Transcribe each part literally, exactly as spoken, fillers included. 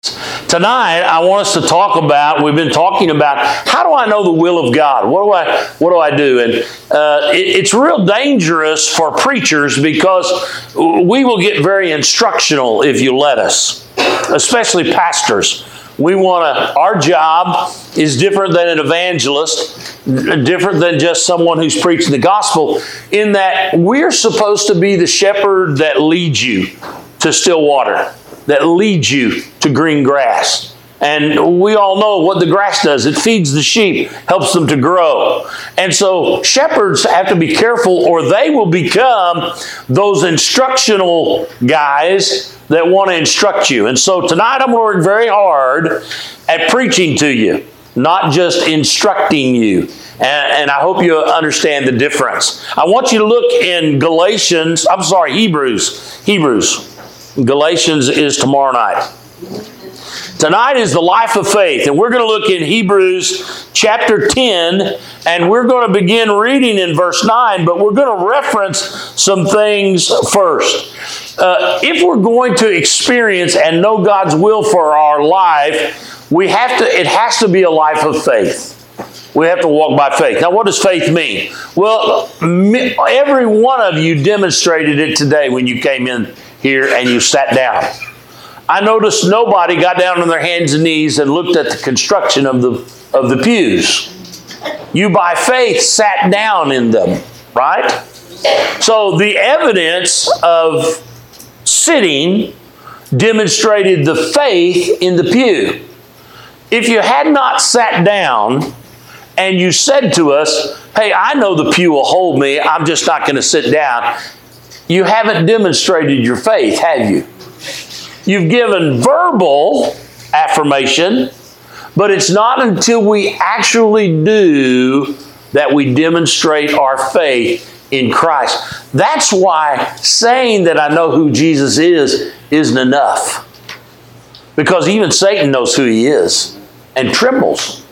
Tonight, I want us to talk about, we've been talking about, how do I know the will of God? What do I, what do I do? And uh, it, it's real dangerous for preachers because we will get very instructional if you let us, especially pastors. We want to, our job is different than an evangelist, different than just someone who's preaching the gospel, in that we're supposed to be the shepherd that leads you to still water, that leads you to green grass. And we all know what the grass does. It feeds the sheep, helps them to grow. And so shepherds have to be careful or they will become those instructional guys that want to instruct you. And so tonight I'm going to work very hard at preaching to you, not just instructing you. And, and I hope you understand the difference. I want you to look in Galatians, I'm sorry, Hebrews. Hebrews. Galatians is tomorrow night. Tonight is the life of faith, and we're going to look in Hebrews chapter ten, and we're going to begin reading in verse nine, but we're going to reference some things first. Uh, if we're going to experience and know God's will for our life, we have to. It has to be a life of faith. We have to walk by faith. Now, what does faith mean? Well, every one of you demonstrated it today when you came in here and you sat down. I noticed nobody got down on their hands and knees and looked at the construction of the of the pews. You by faith sat down in them, right? So the evidence of sitting demonstrated the faith in the pew. If you had not sat down and you said to us, hey, I know the pew will hold me, I'm just not going to sit down, you haven't demonstrated your faith, have you? You've given verbal affirmation, but it's not until we actually do that we demonstrate our faith in Christ. That's why saying that I know who Jesus is isn't enough. Because even Satan knows who he is and trembles.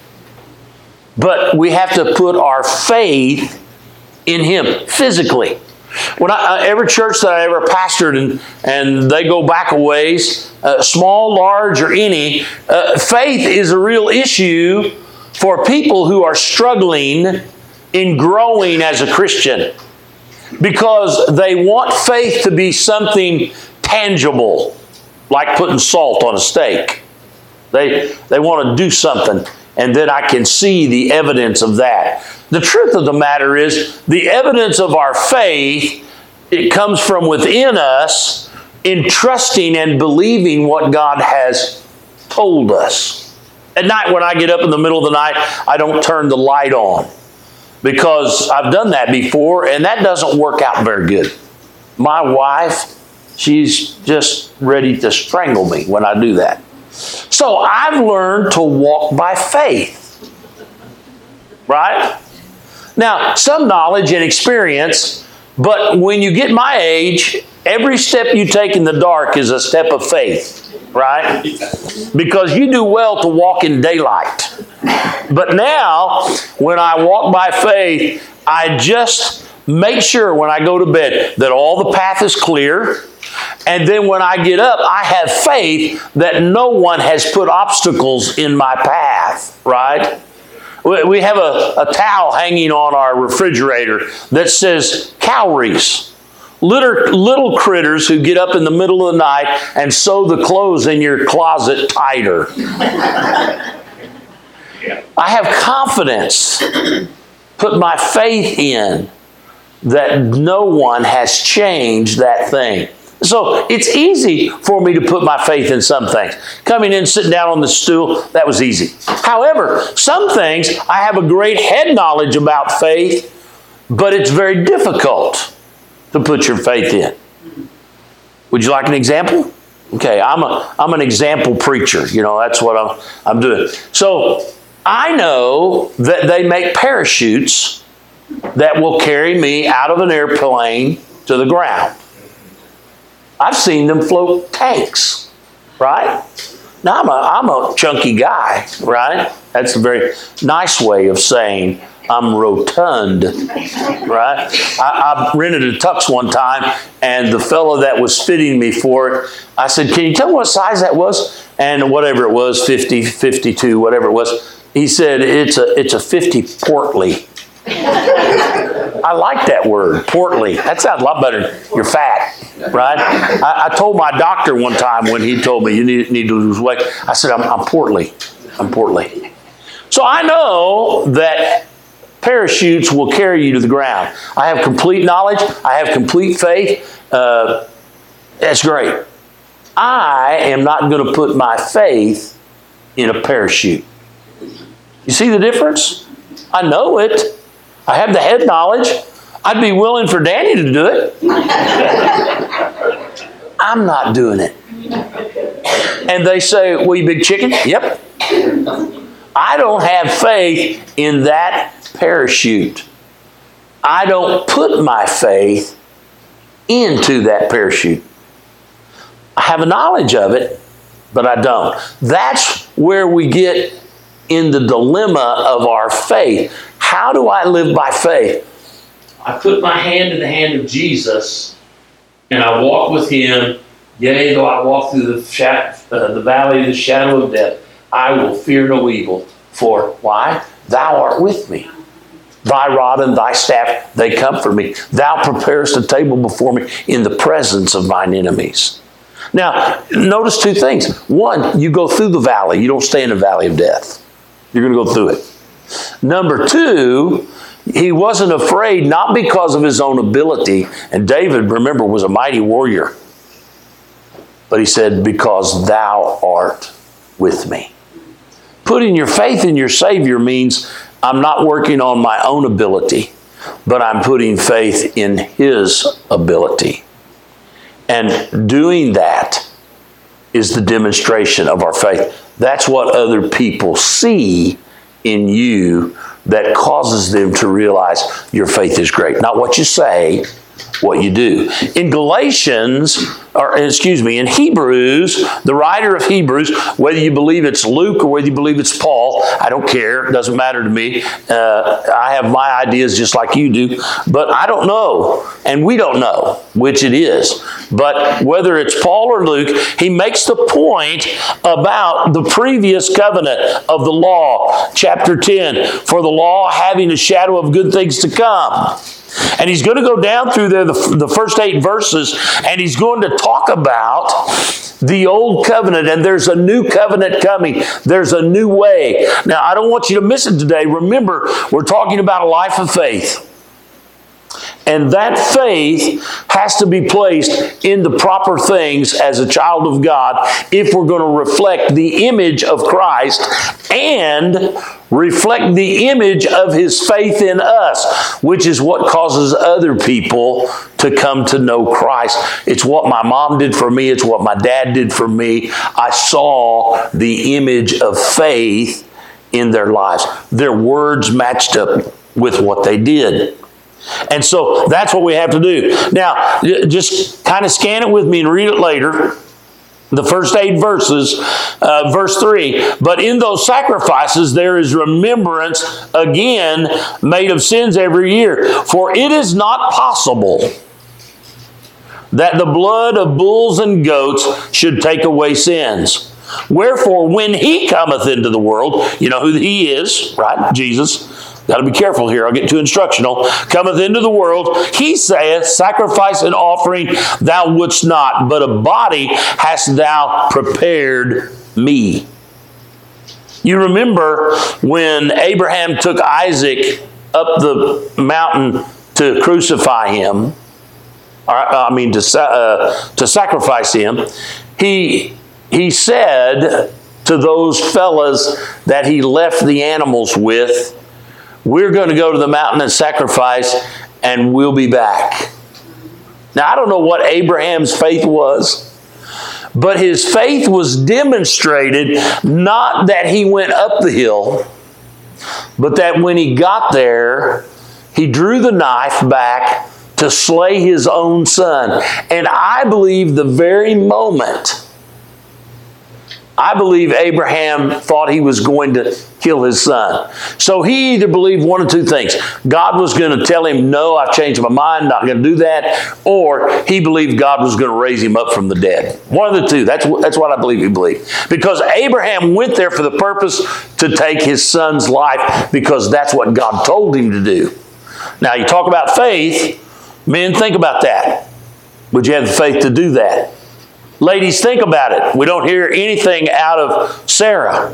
But we have to put our faith in him physically. When I, every church that I ever pastored, and, and they go back a ways, uh, small, large, or any, uh, faith is a real issue for people who are struggling in growing as a Christian. Because they want faith to be something tangible, like putting salt on a steak. They, they want to do something, and then I can see the evidence of that. The truth of the matter is, the evidence of our faith, it comes from within us in trusting and believing what God has told us. At night when I get up in the middle of the night, I don't turn the light on because I've done that before and that doesn't work out very good. My wife, she's just ready to strangle me when I do that. So I've learned to walk by faith. Right? Now, some knowledge and experience, but when you get my age, every step you take in the dark is a step of faith, right? Because you do well to walk in daylight. But now, when I walk by faith, I just make sure when I go to bed that all the path is clear. And then when I get up, I have faith that no one has put obstacles in my path, right? We have a, a towel hanging on our refrigerator that says cowries. Little, little critters who get up in the middle of the night and sew the clothes in your closet tighter. I have confidence, put my faith in that no one has changed that thing. So it's easy for me to put my faith in some things. Coming in, sitting down on the stool, that was easy. However, some things I have a great head knowledge about faith, but it's very difficult to put your faith in. Would you like an example? Okay, I'm a I'm an example preacher. You know, that's what I'm I'm doing. So I know that they make parachutes that will carry me out of an airplane to the ground. I've seen them float tanks, right? Now, I'm a, I'm a chunky guy, right? That's a very nice way of saying I'm rotund, right? I, I rented a tux one time, and the fellow that was fitting me for it, I said, can you tell me what size that was? and whatever it was, fifty, fifty-two, whatever it was, he said, it's a, it's a fifty portly. I like that word, portly. That sounds a lot better. You're fat, right? I, I told my doctor one time when he told me you need, need to lose weight, I said, I'm, I'm portly. I'm portly. So I know that parachutes will carry you to the ground. I have complete knowledge. I have complete faith. Uh, that's great. I am not going to put my faith in a parachute. You see the difference? I know it. I have the head knowledge. I'd be willing for Danny to do it. I'm not doing it. And they say, well, you big chicken? Yep. I don't have faith in that parachute. I don't put my faith into that parachute. I have a knowledge of it, but I don't. That's where we get in the dilemma of our faith. How do I live by faith? I put my hand in the hand of Jesus, and I walk with Him. Yea, though I walk through the, shadow, uh, the valley of the shadow of death, I will fear no evil. For why? Thou art with me. Thy rod and thy staff, they comfort me. Thou preparest a table before me in the presence of mine enemies. Now, notice two things. One, you go through the valley. You don't stay in the valley of death. You're going to go through it. Number two, he wasn't afraid, not because of his own ability. And David, remember, was a mighty warrior. But he said, because thou art with me. Putting your faith in your Savior means I'm not working on my own ability, but I'm putting faith in His ability. And doing that is the demonstration of our faith. That's what other people see in you that causes them to realize your faith is great. Not what you say, what you do. In Galatians, or excuse me, in Hebrews, the writer of Hebrews, whether you believe it's Luke or whether you believe it's Paul, I don't care. It doesn't matter to me. Uh, I have my ideas just like you do, but I don't know, and we don't know which it is. But whether it's Paul or Luke, he makes the point about the previous covenant of the law, chapter ten, for the law having a shadow of good things to come. And he's going to go down through there, the, the first eight verses, and he's going to talk about the old covenant, and there's a new covenant coming. There's a new way. Now, I don't want you to miss it today. Remember, we're talking about a life of faith. And that faith has to be placed in the proper things as a child of God if we're going to reflect the image of Christ and reflect the image of His faith in us, which is what causes other people to come to know Christ. It's what my mom did for me. It's what my dad did for me. I saw the image of faith in their lives. Their words matched up with what they did. And so that's what we have to do. Now, just kind of scan it with me and read it later. The first eight verses, uh, verse three. But in those sacrifices there is remembrance again made of sins every year. For it is not possible that the blood of bulls and goats should take away sins. Wherefore, when He cometh into the world, you know who He is, right? Jesus. Got to be careful here. I'll get too instructional. Cometh into the world, He saith, sacrifice and offering thou wouldst not, but a body hast thou prepared me. You remember when Abraham took Isaac up the mountain to crucify him, or I mean to, uh, to sacrifice him, he, he said to those fellas that he left the animals with, we're going to go to the mountain and sacrifice, and we'll be back. Now, I don't know what Abraham's faith was, but his faith was demonstrated not that he went up the hill, but that when he got there, he drew the knife back to slay his own son. And I believe the very moment, I believe Abraham thought he was going to kill his son. So he either believed one of two things. God was going to tell him, no, I've changed my mind, not going to do that. Or he believed God was going to raise him up from the dead. One of the two. That's, that's what I believe he believed. Because Abraham went there for the purpose to take his son's life, because that's what God told him to do. Now, you talk about faith. Men, think about that. Would you have the faith to do that? Ladies, think about it. We don't hear anything out of Sarah.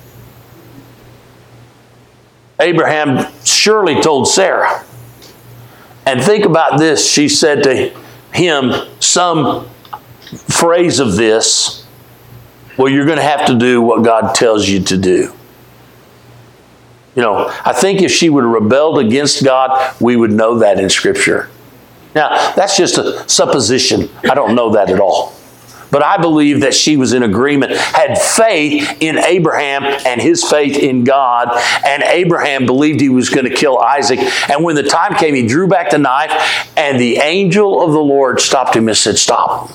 Abraham surely told Sarah. And think about this. She said to him some phrase of this. Well, you're going to have to do what God tells you to do. You know, I think if she would have rebelled against God, we would know that in Scripture. Now, that's just a supposition. I don't know that at all. But I believe that she was in agreement, had faith in Abraham and his faith in God. And Abraham believed he was going to kill Isaac. And when the time came, he drew back the knife, and the angel of the Lord stopped him and said, stop.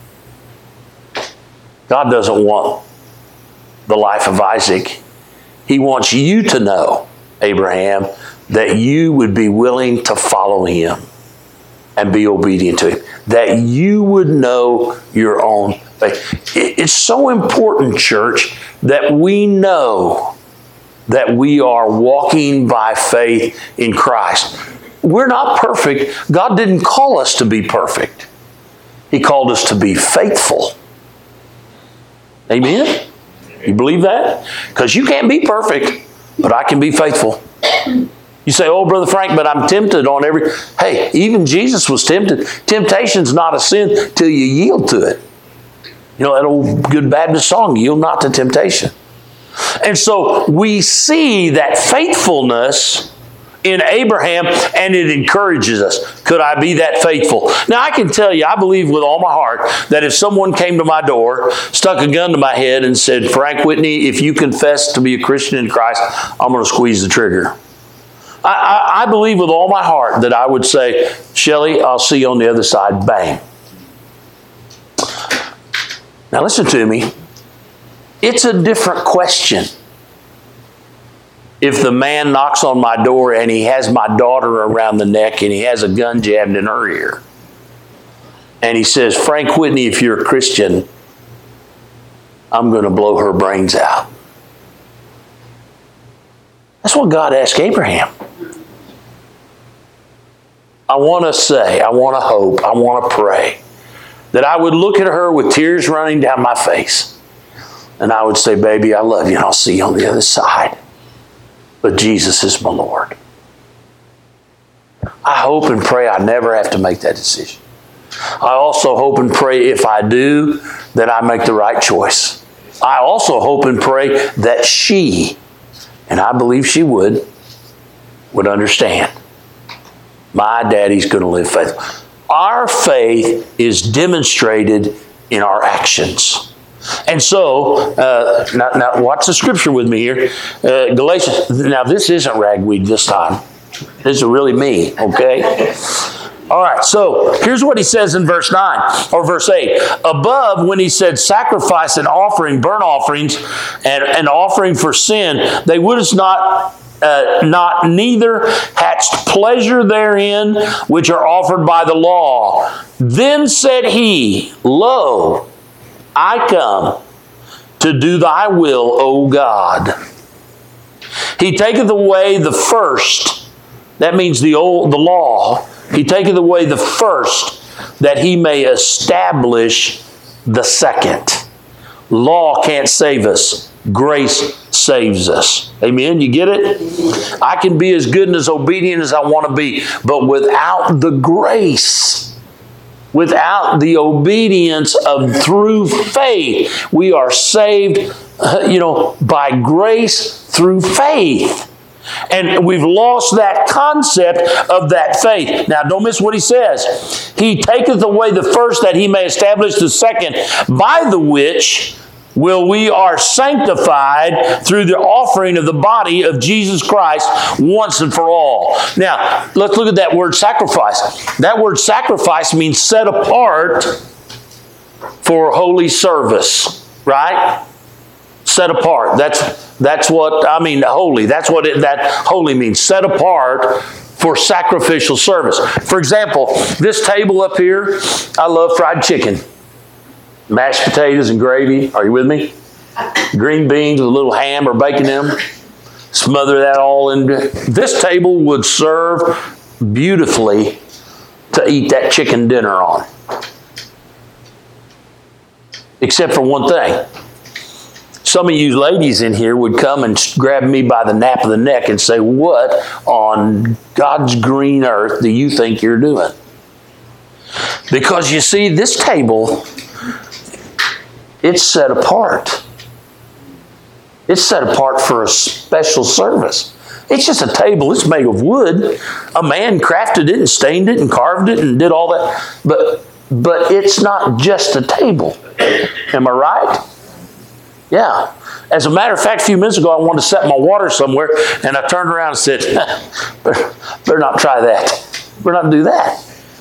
God doesn't want the life of Isaac. He wants you to know, Abraham, that you would be willing to follow him and be obedient to him. That you would know your own faith. It's so important, church, that we know that we are walking by faith in Christ. We're not perfect. God didn't call us to be perfect. He called us to be faithful. Amen? You believe that? Because you can't be perfect, but I can be faithful. You say, oh, Brother Frank, but I'm tempted on every... Hey, even Jesus was tempted. Temptation's not a sin till you yield to it. You know that old good Baptist song, yield not to temptation. And so we see that faithfulness in Abraham, and it encourages us. Could I be that faithful? Now, I can tell you, I believe with all my heart that if someone came to my door, stuck a gun to my head and said, Frank Whitney, if you confess to be a Christian in Christ, I'm going to squeeze the trigger. I, I, I believe with all my heart that I would say, Shelley, I'll see you on the other side. Bang. Now listen to me. It's a different question if the man knocks on my door and he has my daughter around the neck and he has a gun jabbed in her ear. And he says, Frank Whitney, if you're a Christian, I'm going to blow her brains out. That's what God asked Abraham. I want to say, I want to hope, I want to pray that I would look at her with tears running down my face. And I would say, baby, I love you and I'll see you on the other side. But Jesus is my Lord. I hope and pray I never have to make that decision. I also hope and pray if I do, that I make the right choice. I also hope and pray that she, and I believe she would, would understand. My daddy's going to live faithful. Our faith is demonstrated in our actions. And so, uh, now, now watch the scripture with me here. Uh, Galatians, now this isn't ragweed this time. This is really me, okay? All right, so here's what he says in verse nine, or verse eight. Above, when he said sacrifice and offering, burnt offerings, and an offering for sin, they would not, uh, not neither hatched pleasure therein, which are offered by the law. Then said he, Lo, I come to do thy will, O God. He taketh away the first, that means the old, the law. He taketh away the first, that he may establish the second. Law can't save us. Grace saves us. Amen? You get it? I can be as good and as obedient as I want to be, but without the grace, without the obedience of through faith, we are saved, uh, you know, by grace through faith. And we've lost that concept of that faith. Now, don't miss what he says. He taketh away the first, that he may establish the second, by the which will we are sanctified through the offering of the body of Jesus Christ once and for all. Now, let's look at that word sacrifice. That word sacrifice means set apart for holy service, right? Set apart. That's that's what I mean. Holy. That's what it, that holy means. Set apart for sacrificial service. For example, this table up here, I love fried chicken, mashed potatoes and gravy. Are you with me? Green beans with a little ham or bacon in them. Smother that all in. This table would serve beautifully to eat that chicken dinner on. Except for one thing. Some of you ladies in here would come and grab me by the nape of the neck and say, what on God's green earth do you think you're doing? Because you see, this table, it's set apart. It's set apart for a special service. It's just a table. It's made of wood. A man crafted it and stained it and carved it and did all that. But, but it's not just a table. Am I right? Yeah. As a matter of fact, a few minutes ago, I wanted to set my water somewhere, and I turned around and said, better, better not try that. Better not do that.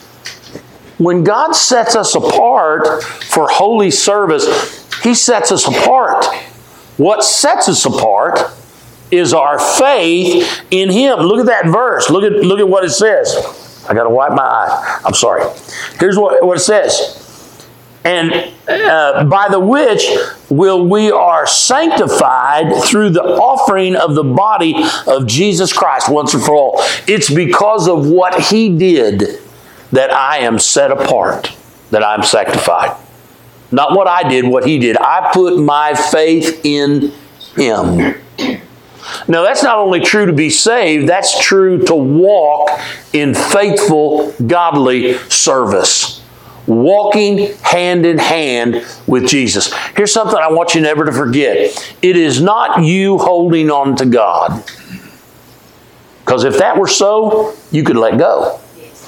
When God sets us apart for holy service, He sets us apart. What sets us apart is our faith in Him. Look at that verse. Look at, look at what it says. I got to wipe my eye. I'm sorry. Here's what, what it says. And uh, by the which will we are sanctified through the offering of the body of Jesus Christ once and for all. It's because of what He did that I am set apart, that I'm sanctified. Not what I did, what He did. I put my faith in Him. Now, that's not only true to be saved, that's true to walk in faithful, godly service. Walking hand in hand with Jesus. Here's something I want you never to forget. It is not you holding on to God. Because if that were so, you could let go.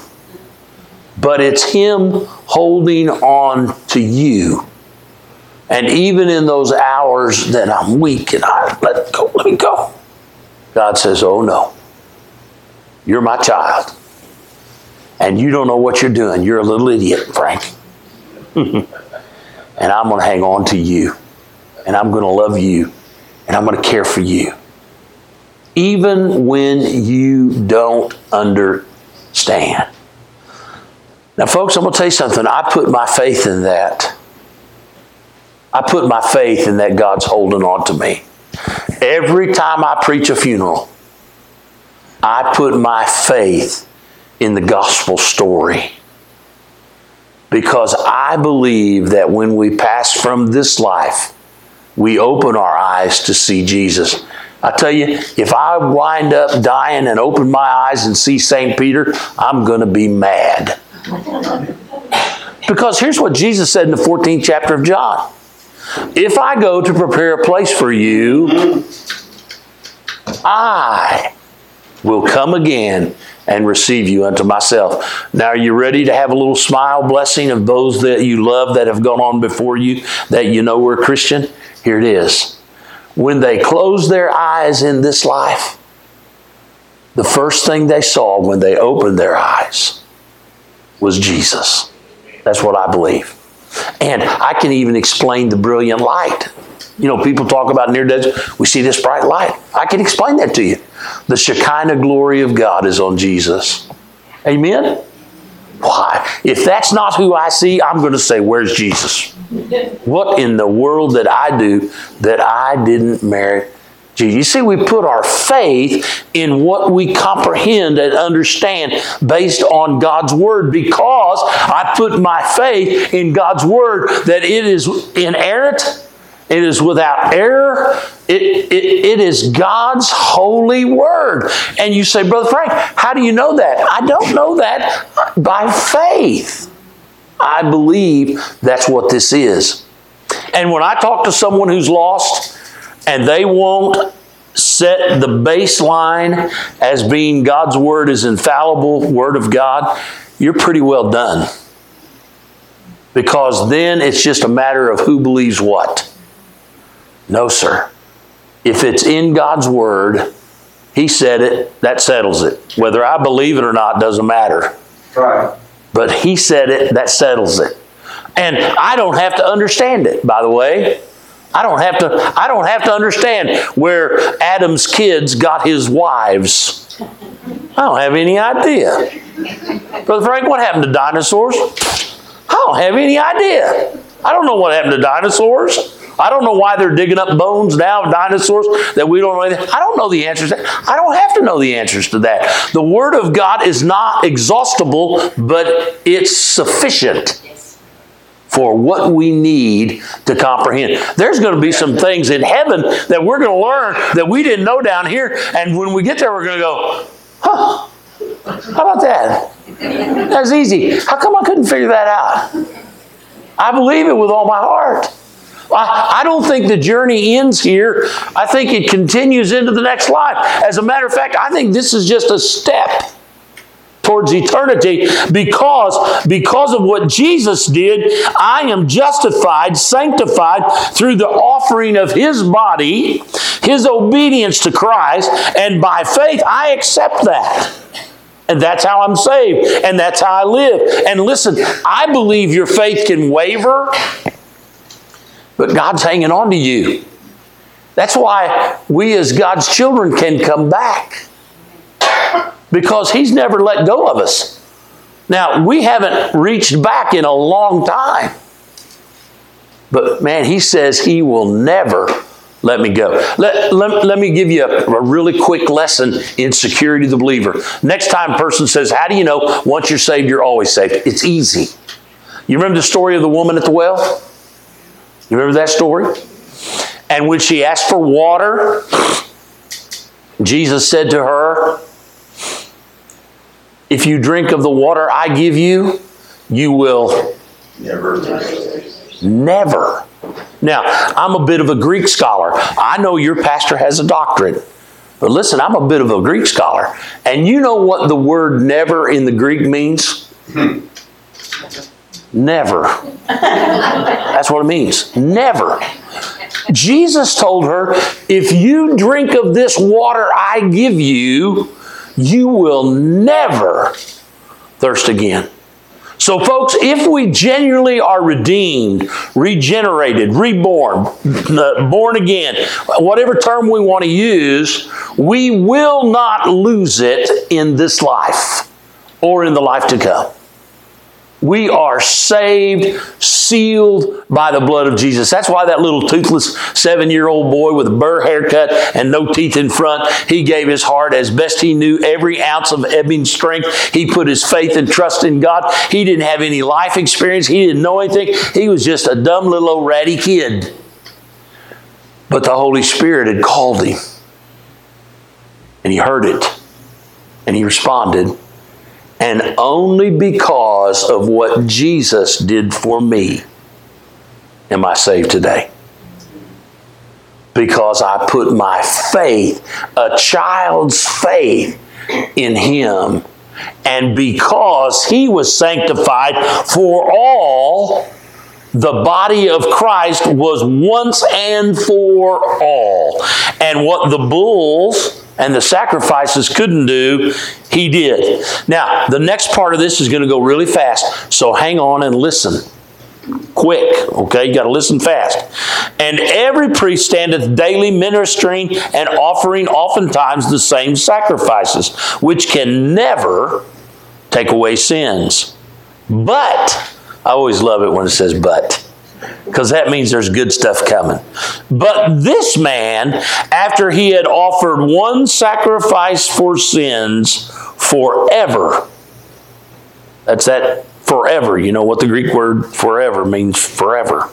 But it's Him holding on to you. And even in those hours that I'm weak and I let go, let me go. God says, oh no, you're my child. And you don't know what you're doing. You're a little idiot, Frank. And I'm going to hang on to you. And I'm going to love you. And I'm going to care for you. Even when you don't understand. Now, folks, I'm going to tell you something. I put my faith in that. I put my faith in that God's holding on to me. Every time I preach a funeral, I put my faith in the gospel story. Because I believe that when we pass from this life, we open our eyes to see Jesus. I tell you, if I wind up dying and open my eyes and see Saint Peter, I'm going to be mad. Because here's what Jesus said in the fourteenth chapter of John. If I go to prepare a place for you, I will come again and receive you unto myself. Now, are you ready to have a little smile blessing of those that you love that have gone on before you, that you know were Christian? Here it is. When they closed their eyes in this life, the first thing they saw when they opened their eyes was Jesus. That's what I believe. And I can even explain the brilliant light. You know, people talk about near death. We see this bright light. I can explain that to you. The Shekinah glory of God is on Jesus. Amen? Why? If that's not who I see, I'm going to say, where's Jesus? What in the world did I do that I didn't marry Jesus? You see, we put our faith in what we comprehend and understand based on God's Word, because I put my faith in God's Word that it is inerrant. It is without error. It, it, it is God's holy word. And you say, Brother Frank, how do you know that? I don't know that by faith. I believe that's what this is. And when I talk to someone who's lost and they won't set the baseline as being God's word is infallible word of God, you're pretty well done. Because then it's just a matter of who believes what. No, sir. If it's in God's Word, He said it, that settles it. Whether I believe it or not doesn't matter. Right. But He said it, that settles it. And I don't have to understand it, by the way. I don't have to, I don't have to understand where Adam's kids got his wives. I don't have any idea. Brother Frank, what happened to dinosaurs? I don't have any idea. I don't know what happened to dinosaurs. I don't know why they're digging up bones now of dinosaurs that we don't know anything. I don't know the answers. I don't have to know the answers to that. The Word of God is not exhaustible, but it's sufficient for what we need to comprehend. There's going to be some things in heaven that we're going to learn that we didn't know down here. And when we get there, we're going to go, huh, how about that? That's easy. How come I couldn't figure that out? I believe it with all my heart. I, I don't think the journey ends here. I think it continues into the next life. As a matter of fact, I think this is just a step towards eternity because, because of what Jesus did. I am justified, sanctified through the offering of His body, His obedience to Christ, and by faith I accept that. And that's how I'm saved, and that's how I live. And listen, I believe your faith can waver, but God's hanging on to you. That's why we as God's children can come back. Because He's never let go of us. Now, we haven't reached back in a long time. But man, He says He will never let me go. Let, let, let me give you a, a really quick lesson in security of the believer. Next time a person says, how do you know once you're saved, you're always saved? It's easy. You remember the story of the woman at the well? You remember that story? And when she asked for water, Jesus said to her, if you drink of the water I give you, you will never. Never. Now, I'm a bit of a Greek scholar. I know your pastor has a doctorate. But listen, I'm a bit of a Greek scholar. And you know what the word never in the Greek means? Never. That's what it means. Never. Jesus told her, if you drink of this water I give you, you will never thirst again. So folks, if we genuinely are redeemed, regenerated, reborn, born again, whatever term we want to use, we will not lose it in this life or in the life to come. We are saved, sealed by the blood of Jesus. That's why that little toothless seven-year-old boy with a burr haircut and no teeth in front, he gave his heart as best he knew, every ounce of ebbing strength. He put his faith and trust in God. He didn't have any life experience. He didn't know anything. He was just a dumb little old ratty kid. But the Holy Spirit had called him. And he heard it. And he responded. And only because of what Jesus did for me am I saved today. Because I put my faith, a child's faith, in Him. And because He was sanctified for all, the body of Christ was once and for all. And what the bulls and the sacrifices couldn't do, He did. Now, the next part of this is going to go really fast, so hang on and listen. Quick, okay? You got to listen fast. And every priest standeth daily ministering and offering oftentimes the same sacrifices, which can never take away sins. But, I always love it when it says but, because that means there's good stuff coming. But this man, after he had offered one sacrifice for sins forever, that's that forever. You know what the Greek word forever means? Forever.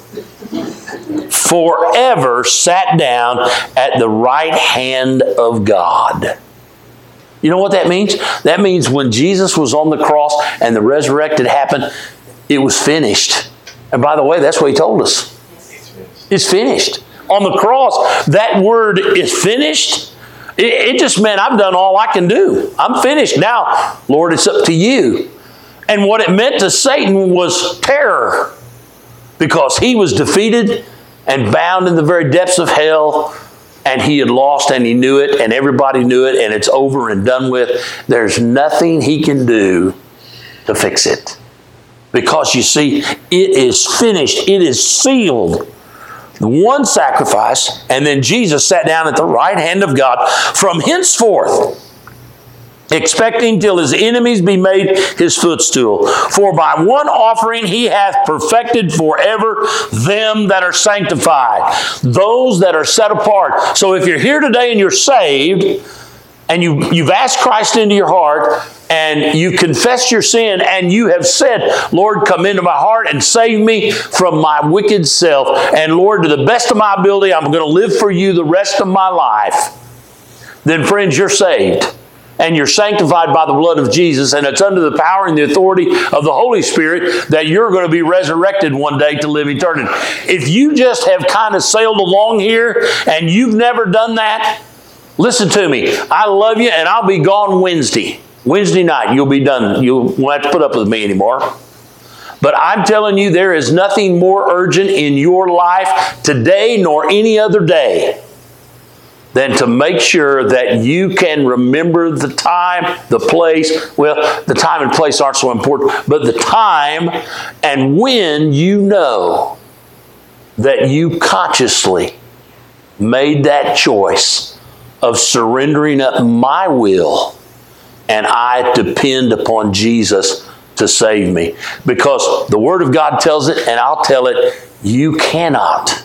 Forever sat down at the right hand of God. You know what that means? That means when Jesus was on the cross and the resurrected happened, it was finished. And by the way, that's what He told us. It's finished. On the cross, that word is finished. It, it just meant I've done all I can do. I'm finished. Now, Lord, it's up to you. And what it meant to Satan was terror. Because he was defeated and bound in the very depths of hell. And he had lost and he knew it. And everybody knew it. And it's over and done with. There's nothing he can do to fix it. Because you see, it is finished. It is sealed. one sacrifice, and then Jesus sat down at the right hand of God from henceforth, expecting till his enemies be made his footstool. For by one offering he hath perfected forever them that are sanctified, those that are set apart. So if you're here today and you're saved, and you, you've asked Christ into your heart, and you confess your sin, and you have said, Lord, come into my heart and save me from my wicked self. And Lord, to the best of my ability, I'm going to live for you the rest of my life. Then friends, you're saved. And you're sanctified by the blood of Jesus, and it's under the power and the authority of the Holy Spirit that you're going to be resurrected one day to live eternity. If you just have kind of sailed along here and you've never done that, listen to me. I love you, and I'll be gone Wednesday. Wednesday night, you'll be done. You won't have to put up with me anymore. But I'm telling you, there is nothing more urgent in your life today nor any other day than to make sure that you can remember the time, the place. Well, the time and place aren't so important, but the time and when you know that you consciously made that choice of surrendering up my will, and I depend upon Jesus to save me. Because the Word of God tells it, and I'll tell it, you cannot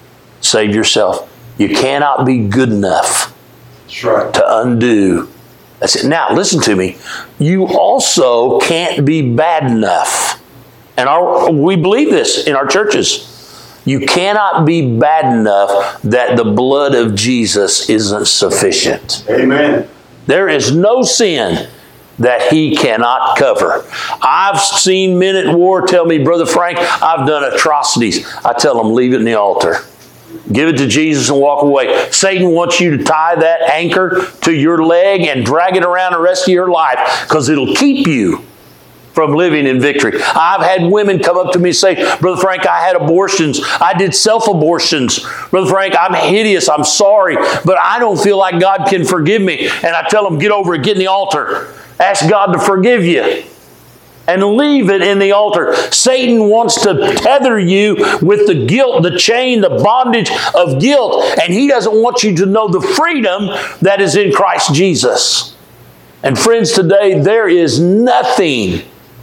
save yourself. You cannot be good enough That's right. to undo. That's it. Now, listen to me. You also can't be bad enough. And our, we believe this in our churches. You cannot be bad enough that the blood of Jesus isn't sufficient. Amen. There is no sin that he cannot cover. I've seen men at war tell me, Brother Frank, I've done atrocities. I tell them, leave it in the altar. Give it to Jesus and walk away. Satan wants you to tie that anchor to your leg and drag it around the rest of your life, because it'll keep you from living in victory. I've had women come up to me and say, Brother Frank, I had abortions. I did self-abortions. Brother Frank, I'm hideous. I'm sorry, but I don't feel like God can forgive me. And I tell them, get over it. Get in the altar. Ask God to forgive you. And leave it in the altar. Satan wants to tether you with the guilt, the chain, the bondage of guilt. And he doesn't want you to know the freedom that is in Christ Jesus. And friends, today there is nothing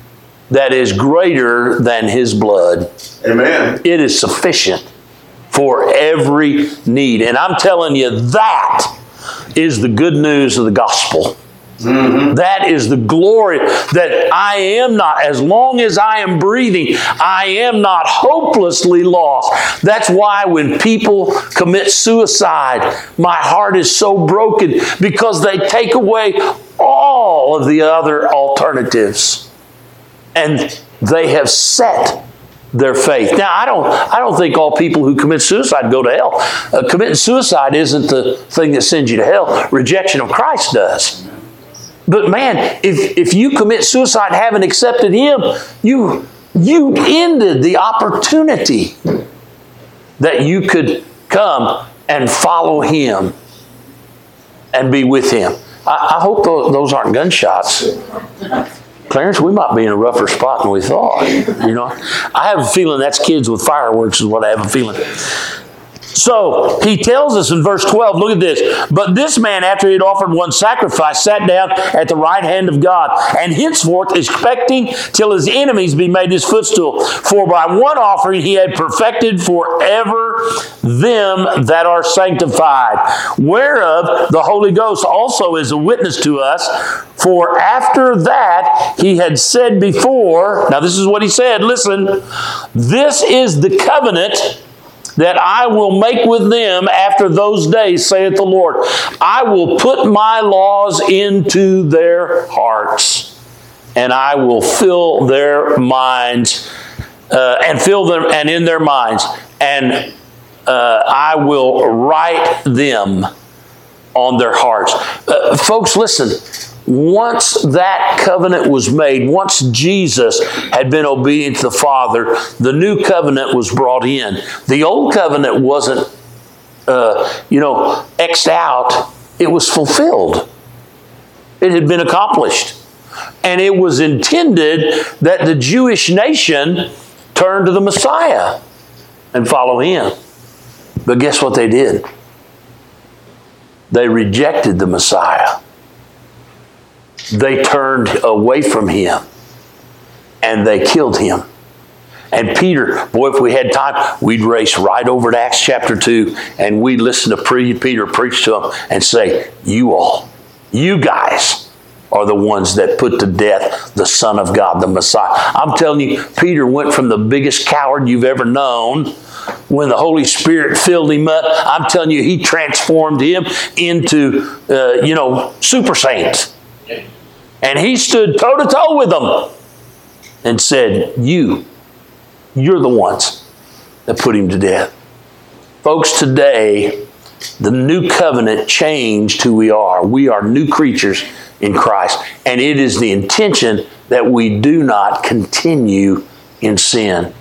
that is greater than his blood. Amen. It is sufficient for every need. And I'm telling you, that is the good news of the gospel. Mm-hmm. That is the glory that I am not, as long as I am breathing, I am not hopelessly lost. That's why when people commit suicide, my heart is so broken, because they take away all of the other alternatives. And they have set their faith. Now, I don't I don't think all people who commit suicide go to hell. Uh, committing suicide isn't the thing that sends you to hell. Rejection of Christ does. But man, if, if you commit suicide and haven't accepted him, you, you ended the opportunity that you could come and follow him and be with him. I, I hope those, those aren't gunshots. Clarence, we might be in a rougher spot than we thought. You know, I have a feeling that's kids with fireworks is what I have a feeling. So he tells us in verse twelve, look at this. But this man, after he had offered one sacrifice, sat down at the right hand of God, and henceforth expecting till his enemies be made his footstool. For by one offering he had perfected forever them that are sanctified, whereof the Holy Ghost also is a witness to us. For after that he had said before, now this is what he said, listen, this is the covenant that I will make with them after those days, saith the Lord. I will put my laws into their hearts, and I will fill their minds, uh, and fill them, and in their minds, and uh, I will write them on their hearts. Uh, folks, listen. Once that covenant was made, once Jesus had been obedient to the Father, the new covenant was brought in. The old covenant wasn't, uh, you know, X'd out. It was fulfilled. It had been accomplished. And it was intended that the Jewish nation turn to the Messiah and follow him. But guess what they did? They rejected the Messiah. They turned away from him and they killed him. And Peter, boy, if we had time, we'd race right over to Acts chapter two and we'd listen to Peter preach to them and say, you all, you guys are the ones that put to death the Son of God, the Messiah. I'm telling you, Peter went from the biggest coward you've ever known. When the Holy Spirit filled him up, I'm telling you, he transformed him into, uh, you know, super saint. And he stood toe-to-toe with them and said, you, you're the ones that put him to death. Folks, today, the new covenant changed who we are. We are new creatures in Christ. And it is the intention that we do not continue in sin.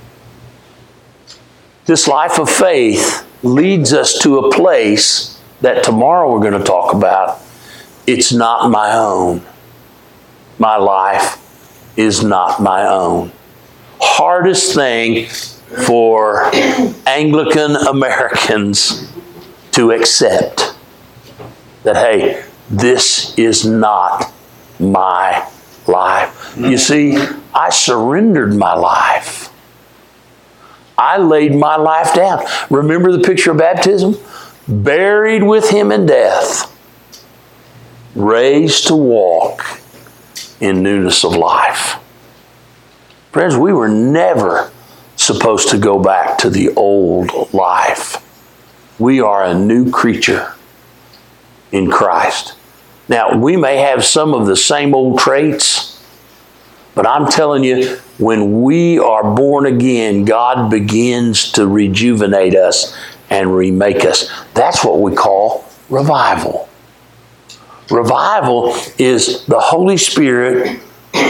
This life of faith leads us to a place that tomorrow we're going to talk about. It's not my own. My life is not my own. Hardest thing for Anglican Americans to accept that, hey, this is not my life. You see, I surrendered my life. I laid my life down. Remember the picture of baptism? Buried with him in death, raised to walk in newness of life. Friends, we were never supposed to go back to the old life. We are a new creature in Christ. Now, we may have some of the same old traits, but I'm telling you, when we are born again, God begins to rejuvenate us and remake us. That's what we call revival. Revival is the Holy Spirit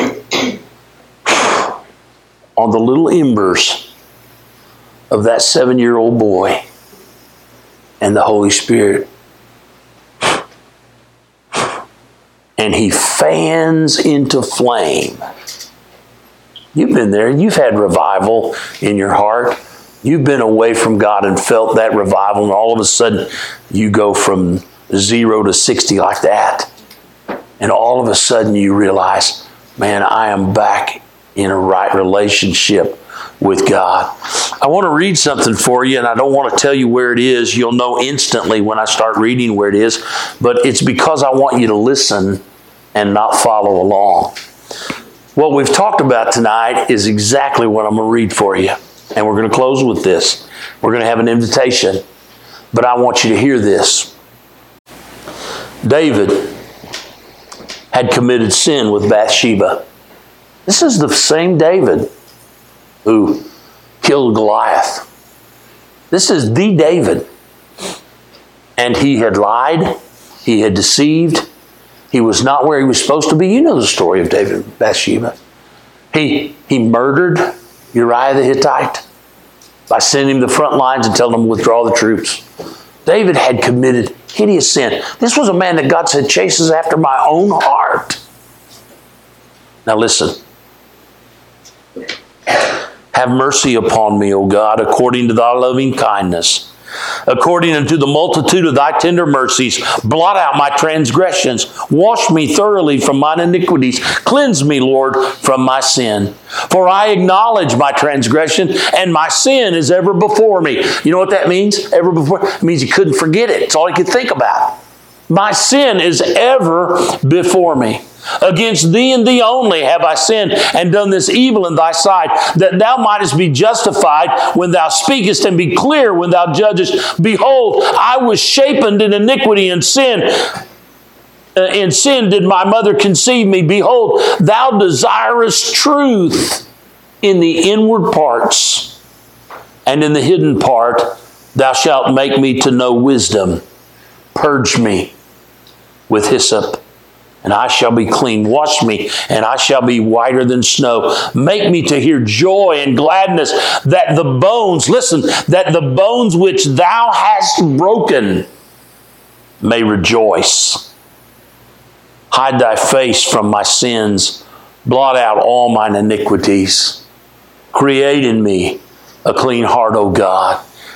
on the little embers of that seven-year-old boy, and the Holy Spirit, and he fans into flame. You've been there. You've had revival in your heart. You've been away from God and felt that revival, and all of a sudden you go from zero to sixty like that. And all of a sudden you realize, man, I am back in a right relationship with God. I want to read something for you, and I don't want to tell you where it is. You'll know instantly when I start reading where it is, but it's because I want you to listen and not follow along. What we've talked about tonight is exactly what I'm going to read for you. And we're going to close with this. We're going to have an invitation. But I want you to hear this. David had committed sin with Bathsheba. This is the same David who killed Goliath. This is the David. And he had lied. He had deceived. He was not where he was supposed to be. You know the story of David and Bathsheba. He, he murdered Uriah the Hittite by sending him to the front lines and telling him to withdraw the troops. David had committed hideous sin. This was a man that God said chases after my own heart. Now listen. Have mercy upon me, O God, according to thy loving kindness. According unto the multitude of thy tender mercies, blot out my transgressions. Wash me thoroughly from mine iniquities. Cleanse me, Lord, from my sin. For I acknowledge my transgression, and my sin is ever before me. You know what that means? Ever before? It means he couldn't forget it. It's all he could think about. My sin is ever before me. Against thee and thee only have I sinned and done this evil in thy sight, that thou mightest be justified when thou speakest and be clear when thou judgest. Behold, I was shapen in iniquity and sin. Uh, in sin did my mother conceive me. Behold, thou desirest truth in the inward parts, and in the hidden part thou shalt make me to know wisdom. Purge me with hyssop, and I shall be clean. Wash me, and I shall be whiter than snow. Make me to hear joy and gladness, that the bones, listen, that the bones which thou hast broken may rejoice. Hide thy face from my sins. Blot out all mine iniquities. Create in me a clean heart, O God,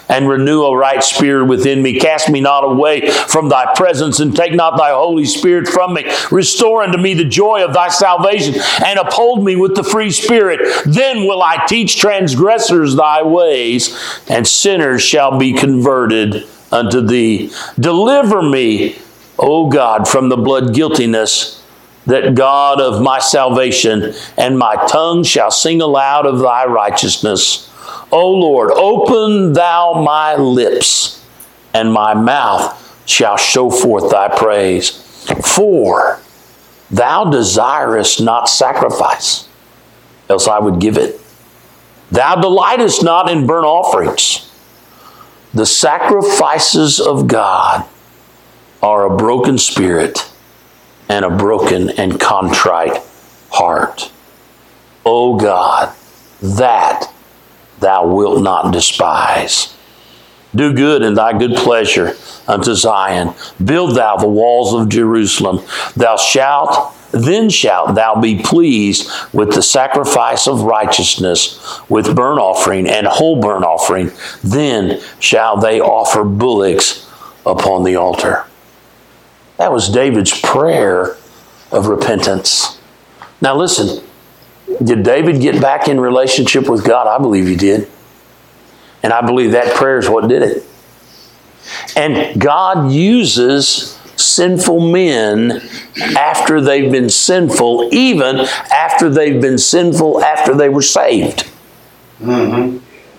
and renew a right spirit within me. Cast me not away from thy presence, and take not thy Holy Spirit from me. Restore unto me the joy of thy salvation, and uphold me with the free spirit. Then will I teach transgressors thy ways, and sinners shall be converted unto thee. Deliver me, O God, from the blood guiltiness, that God of my salvation, and my tongue shall sing aloud of thy righteousness. O Lord, open thou my lips, and my mouth shall show forth thy praise. For thou desirest not sacrifice, else I would give it. Thou delightest not in burnt offerings. The sacrifices of God are a broken spirit, and a broken and contrite heart. O God, that thou wilt not despise. Do good in thy good pleasure unto Zion. Build thou the walls of Jerusalem. Thou shalt, then shalt thou be pleased with the sacrifice of righteousness, with burnt offering and whole burnt offering. Then shall they offer bullocks upon the altar. That was David's prayer of repentance. Now listen, did David get back in relationship with God? I believe he did. And I believe that prayer is what did it. And God uses sinful men after they've been sinful, even after they've been sinful after they were saved. Mm-hmm.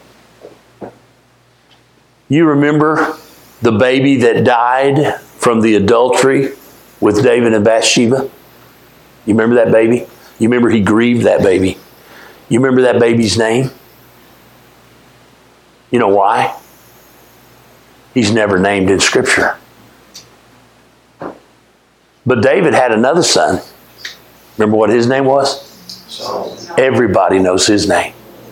You remember the baby that died from the adultery with David and Bathsheba? You remember that baby? You remember he grieved that baby. You remember that baby's name? You know why? He's never named in Scripture. But David had another son. Remember what his name was? Saul. Everybody knows his name.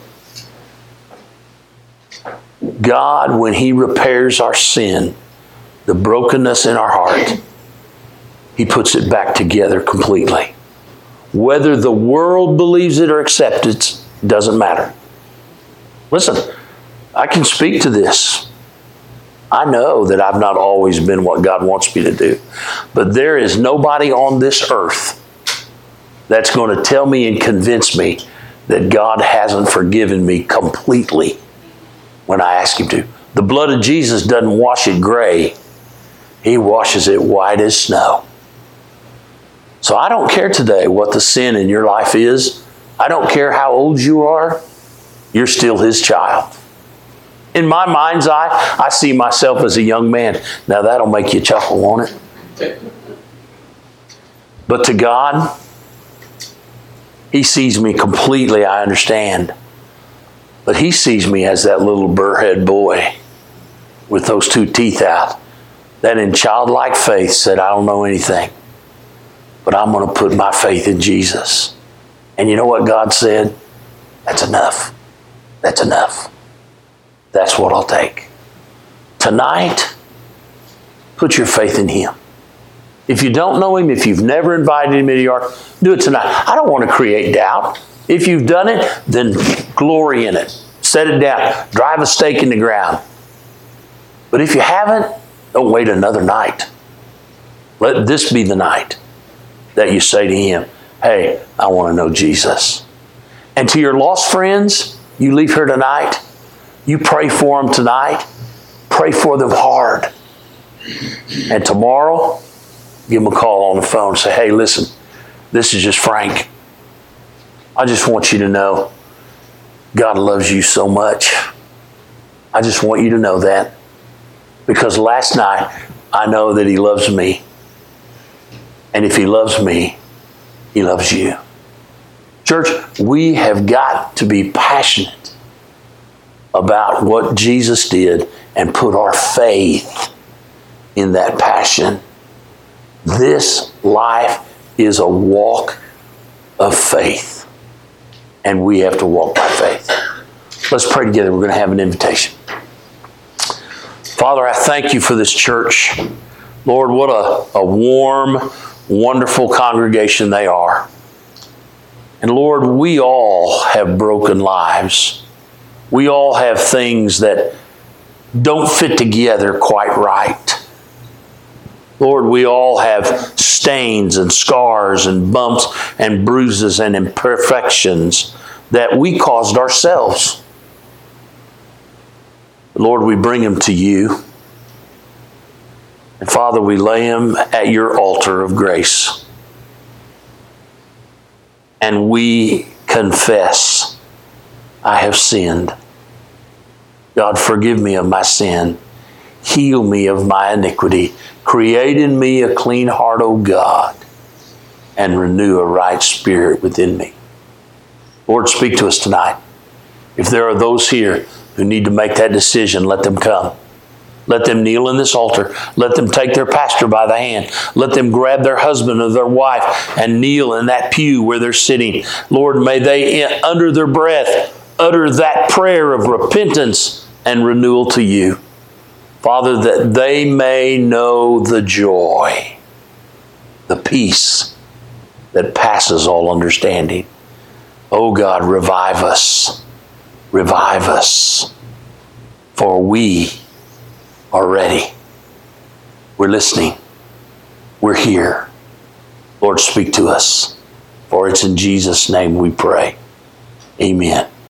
God, when he repairs our sin, the brokenness in our heart, he puts it back together completely. Whether the world believes it or accepts it, doesn't matter. Listen, I can speak to this. I know that I've not always been what God wants me to do. But there is nobody on this earth that's going to tell me and convince me that God hasn't forgiven me completely when I ask him to. The blood of Jesus doesn't wash it gray. He washes it white as snow. So I don't care today what the sin in your life is. I don't care how old you are. You're still his child. In my mind's eye, I see myself as a young man. Now that'll make you chuckle, won't it? But to God, he sees me completely, I understand. But he sees me as that little burrhead boy with those two teeth out that in childlike faith said, I don't know anything, but I'm going to put my faith in Jesus. And you know what God said? That's enough. That's enough. That's what I'll take. Tonight, put your faith in him. If you don't know him, if you've never invited him into your heart, do it tonight. I don't want to create doubt. If you've done it, then glory in it. Set it down. Drive a stake in the ground. But if you haven't, don't wait another night. Let this be the night that you say to him, hey, I want to know Jesus. And to your lost friends, you leave here tonight, you pray for them tonight. Pray for them hard. And tomorrow, give them a call on the phone and say, hey, listen, this is just Frank. I just want you to know God loves you so much. I just want you to know that. Because last night, I know that he loves me. And if he loves me, he loves you. Church, we have got to be passionate about what Jesus did and put our faith in that passion. This life is a walk of faith, and we have to walk by faith. Let's pray together. We're going to have an invitation. Father, I thank you for this church. Lord, what a, a warm, wonderful congregation they are. And Lord, we all have broken lives. We all have things that don't fit together quite right. Lord, we all have stains and scars and bumps and bruises and imperfections that we caused ourselves. Lord, we bring them to you. And Father, we lay them at your altar of grace. And we confess, I have sinned. God, forgive me of my sin. Heal me of my iniquity. Create in me a clean heart, O God, and renew a right spirit within me. Lord, speak to us tonight. If there are those here who need to make that decision, let them come. Let them kneel in this altar. Let them take their pastor by the hand. Let them grab their husband or their wife and kneel in that pew where they're sitting. Lord, may they, under their breath, utter that prayer of repentance and renewal to you. Father, that they may know the joy, the peace that passes all understanding. Oh God, revive us. Revive us. For we are ready. We're listening. We're here. Lord, speak to us. For it's in Jesus' name we pray. Amen.